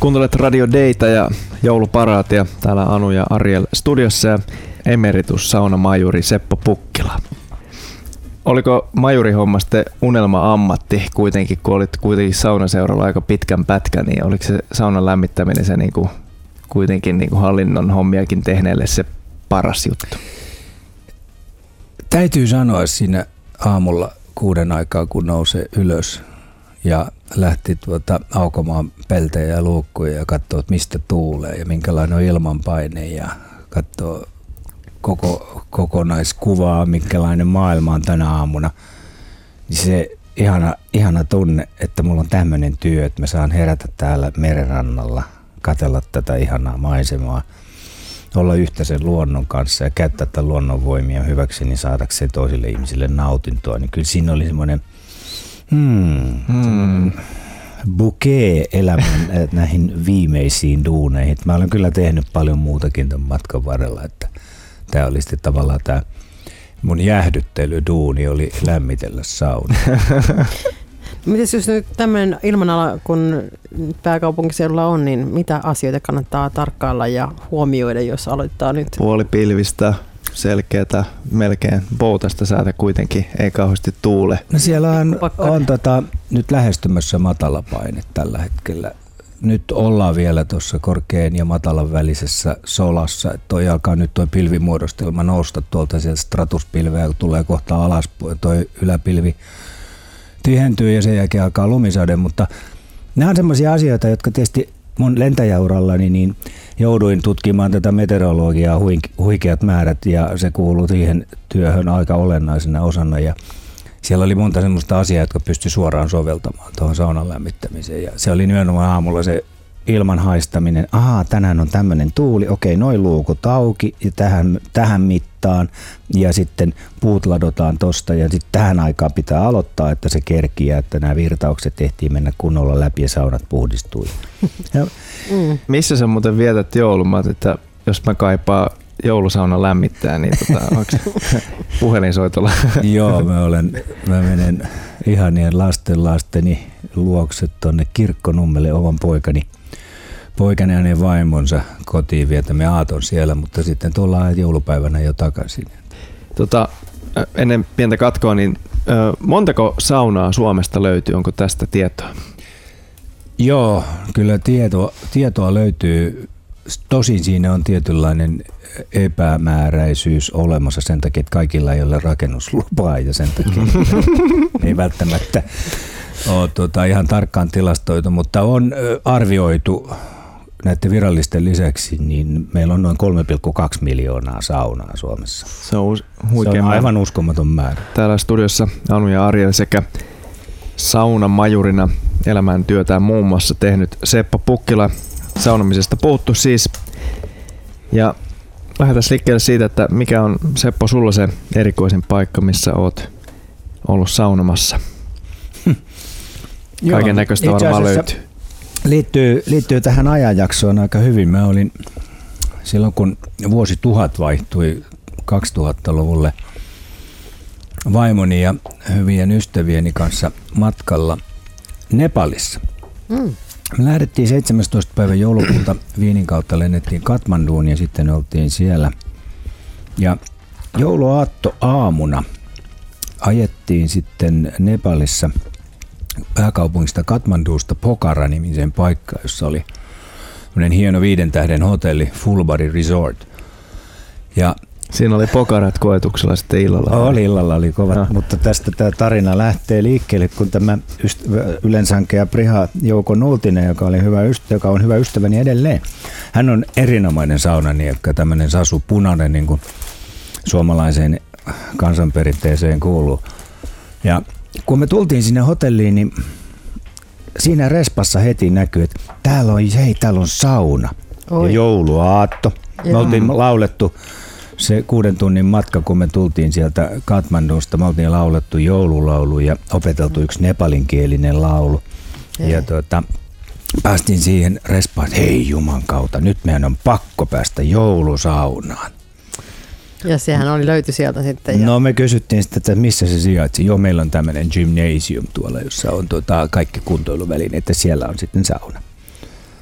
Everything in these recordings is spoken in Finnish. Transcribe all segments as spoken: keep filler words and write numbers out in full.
Kuuntelet Radio Dayta ja jouluparaatia. Täällä Anu ja Ariel studiossa ja emeritus saunamajuri Seppo Pukkila. Oliko majurihommasta unelma-ammatti kuitenkin, kun olit kuitenkin saunaseuralla aika pitkän pätkän, niin oliko se saunan lämmittäminen se niinku, kuitenkin niinku hallinnon hommiakin tehneelle se paras juttu? Täytyy sanoa siinä aamulla kuuden aikaa, kun nousee ylös ja lähti tuota aukomaan peltejä ja luukkuja ja katsoo, mistä tuulee ja minkälainen on ilmanpaine ja katsoo koko kokonaiskuvaa, minkälainen maailma on tänä aamuna. Niin se ihana, ihana tunne, että mulla on tämmöinen työ, että mä saan herätä täällä merenrannalla, katsella tätä ihanaa maisemaa, olla yhtä sen luonnon kanssa ja käyttää tätä luonnonvoimia hyväksi, niin saadakseen toisille ihmisille nautintoa. Niin kyllä siinä oli semmoinen hmm, hmm. bouquet elämän näihin viimeisiin duuneihin. Mä olen kyllä tehnyt paljon muutakin tämän matkan varrella, että tämä oli sitten tavallaan tämä mun jäähdyttelyduuni oli lämmitellä sauna. Mites jos nyt tämmöinen ilmanala, kun pääkaupunkiseudulla on, niin mitä asioita kannattaa tarkkailla ja huomioida, jos aloittaa nyt? Puolipilvistä, selkeätä, melkein poutasta säätä kuitenkin, ei kauheasti tuule. No siellä on, on tota, nyt lähestymässä matalapaine tällä hetkellä. Nyt ollaan vielä tuossa korkean ja matalan välisessä solassa. Toi alkaa nyt tuo pilvimuodostelma nousta tuolta sieltä stratuspilveä, kun tulee kohta alas, toi yläpilvi tihentyy ja sen jälkeen alkaa lumisade, mutta nämä on sellaisia asioita, jotka tietysti mun lentäjäurallani niin jouduin tutkimaan tätä meteorologiaa huikeat määrät ja se kuuluu siihen työhön aika olennaisena osana ja siellä oli monta semmoista asiaa, jotka pystyi suoraan soveltamaan tuohon saunan lämmittämiseen ja se oli nimenomaan aamulla se ilman haistaminen. Ahaa, tänään on tämmöinen tuuli, okei, noin luukut auki ja tähän, tähän mittaan ja sitten puut ladotaan tosta ja sitten tähän aikaan pitää aloittaa, että se kerkii ja että nämä virtaukset tehtiin mennä kunnolla läpi ja saunat puhdistui. Ja, mm. Missä sä muuten vietät joulumaat, että jos mä kaipaan joulusaunan lämmittää, niin tota, onko puhelinsoitolla? Joo, mä, olen, mä menen ihanien lasten lasteni luokse tuonne Kirkkonummelle oman poikani. Poikani ja hänen vaimonsa kotiin vietämme aaton siellä, mutta sitten tullaan joulupäivänä jo takaisin. Tota, ennen pientä katkoa, niin montako saunaa Suomesta löytyy? Onko tästä tietoa? Joo, kyllä tietoa, tietoa löytyy. Tosin siinä on tietynlainen epämääräisyys olemassa sen takia, että kaikilla ei ole rakennuslupaa ja sen takia ei välttämättä ole tuota, ihan tarkkaan tilastoitu, mutta on arvioitu näiden virallisten lisäksi, niin meillä on noin kolme pilkku kaksi miljoonaa saunaa Suomessa. Se on, huikea Se on aivan määrä. Uskomaton määrä. Täällä studiossa Anu ja Ariel sekä saunamajurina elämäntyötään muun muassa tehnyt Seppo Pukkila. Saunamisesta puhuttu siis. Ja lähdetään liikkeelle siitä, että mikä on Seppo sulla se erikoisin paikka, missä oot ollut saunomassa? Kaiken näköistä varmaan löytyy. Liittyy, liittyy tähän ajanjaksoon aika hyvin. Mä olin silloin, kun vuosi tuhat vaihtui kaksituhattaluvulle vaimoni ja hyvien ystävieni kanssa matkalla Nepalissa. Mm. Me lähdettiin seitsemästoista päivä joulukuuta Viinin kautta, lennettiin Katmanduun ja sitten oltiin siellä. Ja jouluaatto aamuna ajettiin sitten Nepalissa pääkaupungista Katmandusta Pokhara-nimiseen paikkaan, jossa oli hieno viiden tähden hotelli Fulbari Resort. Ja siinä oli pokarat koetuksella sitten illalla. Oli illalla, oli kovat, no. Mutta tästä tämä tarina lähtee liikkeelle, kun tämä yleensankea Priha Jouko Nultinen, joka, oli hyvä ystävä, joka on hyvä ystäväni edelleen. Hän on erinomainen saunaniekka, tämmöinen Sasu Punainen, niin kuin suomalaiseen kansanperinteeseen kuuluu. Ja kun me tultiin sinne hotelliin, niin siinä respassa heti näkyy, että täällä on, hei, täällä on sauna. Oi. Ja jouluaatto. Me oltiin laulettu se kuuden tunnin matka, kun me tultiin sieltä Katmandusta, me oltiin laulettu joululaulu ja opeteltu yksi nepalinkielinen laulu. Ei. Ja tuota, päästiin siihen respaan, että hei juman kautta, nyt meidän on pakko päästä joulusaunaan. Ja sehän oli löyty sieltä sitten. Ja... No me kysyttiin sitten, että missä se sijaitsi. Joo, meillä on tämmöinen gymnasium tuolla, jossa on tuota, kaikki kuntoiluvälineet, että siellä on sitten sauna.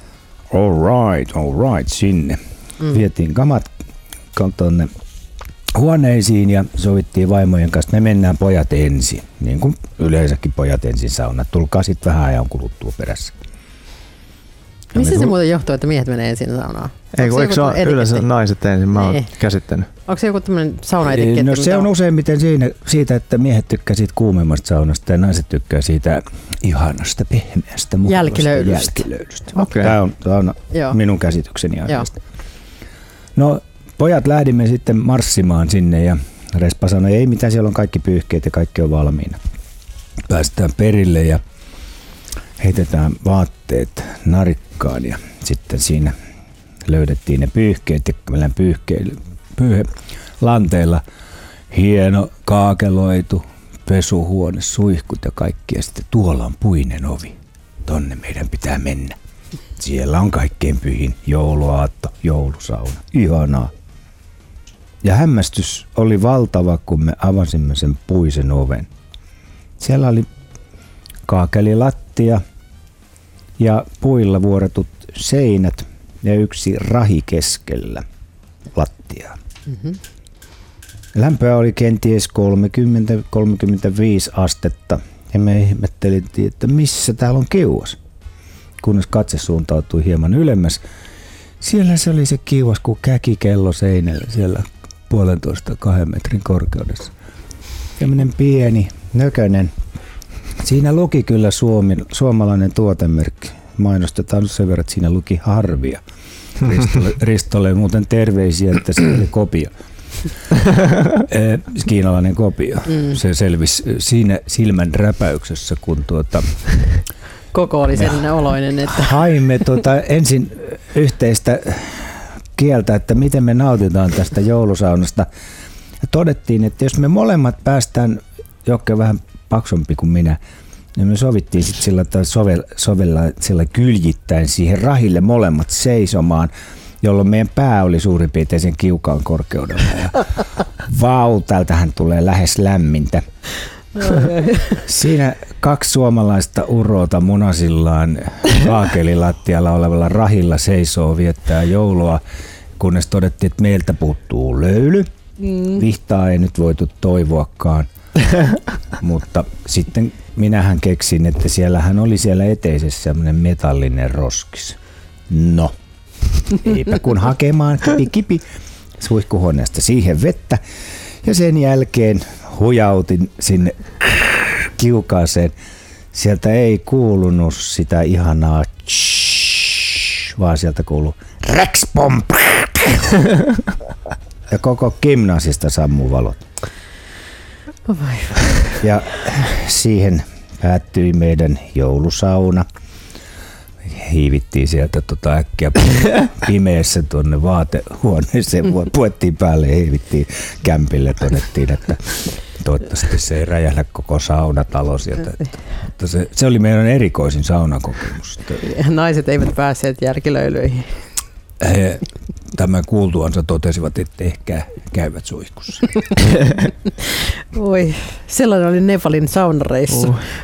all right, all right, sinne. Mm. Vietiin kamat tuonne huoneisiin ja sovittiin vaimojen kanssa, me mennään pojat ensin, niin kuin yleensäkin pojat ensin saunat. Tulkaa sitten vähän ajan kuluttua perässä. Ja missä se tull... muuten johtuu, että miehet menee ensin saunaan? Ei, kun eikö se ole yleensä naiset ensin? Mä oon käsittänyt. Onko se joku tämmöinen saunaetiketti? No se on useimmiten siinä, siitä, että miehet tykkää siitä kuumemmasta saunasta ja naiset tykkää siitä ihanasta, pehmeästä, mukavasta jälkilöylystä. jälkilöylystä. Okay. Tämä on, tämä on minun käsitykseni asiasta. Joo. No pojat lähdimme sitten marssimaan sinne ja Respa sanoi, ei mitään, siellä on kaikki pyyhkeet ja kaikki on valmiina. Päästään perille ja heitetään vaatteet narikkaan ja sitten siinä löydettiin ne pyyhkeet ja meidän pyyhe lanteilla hieno kaakeloitu pesuhuone, suihkut ja kaikki ja sitten tuolla on puinen ovi. Tonne meidän pitää mennä. Siellä on kaikkein pyhin jouluaatto, joulusauna. Ihanaa. Ja hämmästys oli valtava, kun me avasimme sen puisen oven. Siellä oli kaakelilattia ja puilla vuoratut seinät ja yksi rahi keskellä lattiaa. Mm-hmm. Lämpöä oli kenties kolmekymmentä kolmekymmentäviisi astetta ja me ihmetteltiin, että missä täällä on kiuas. Kunnes katse suuntautui hieman ylemmäs. Siellä se oli se kiuas kuin käkikello seinällä siellä puolentoista kahden metrin korkeudessa. Tämmöinen pieni, nökönen. Siinä luki kyllä Suomi, suomalainen tuotemerkki. Mainostetaan sen verran, että siinä luki Harvia. Ristolle, Ristolle muuten terveisiä, että se oli kopio. Kiinalainen kopio. Mm. Se selvisi siinä silmän räpäyksessä, kun tuota... Koko oli sellainen oloinen, että... Haimme tuota ensin yhteistä kieltä, että miten me nautitaan tästä joulusaunasta. Ja todettiin, että jos me molemmat päästään, Jokke vähän paksumpi kuin minä, niin me sovittiin sitten sillä, sovel, sovella sillä kyljittäin siihen rahille molemmat seisomaan, jolloin meidän pää oli suurin piirtein sen kiukaan korkeudella. Ja vau, täältähän tulee lähes lämmintä. Siinä kaksi suomalaista uroota munasillaan kaakelilattialla olevalla rahilla seisoo viettää joulua, kunnes todettiin, että meiltä puuttuu löyly. Mm. Vihtaa ei nyt voitu toivoakaan, mutta sitten minähän keksin, että siellähän oli siellä eteisessä semmoinen metallinen roskis. No, eipä kun hakemaan kipi kipi suihkuhuoneesta siihen vettä ja sen jälkeen hujautin sinne kiukaaseen. Sieltä ei kuulunut sitä ihanaa tsh, vaan sieltä kuului rekspom. Ja koko gymnasista sammuu valot. Oh ja siihen päättyi meidän joulusauna. Hiivittiin sieltä tota äkkiä pimeässä tuonne vaatehuoneeseen, puettiin päälle ja hiivittiin kämpille. Todettiin, että toivottavasti se ei räjähdä koko saunatalo sieltä. Mutta se, se oli meidän erikoisin saunakokemus. Naiset eivät päässeet järkilöilyihin. He tämän kuultuansa totesivat, että ehkä käyvät suihkussa. Oi, sellainen oli Nepalin saunareissu. Uh.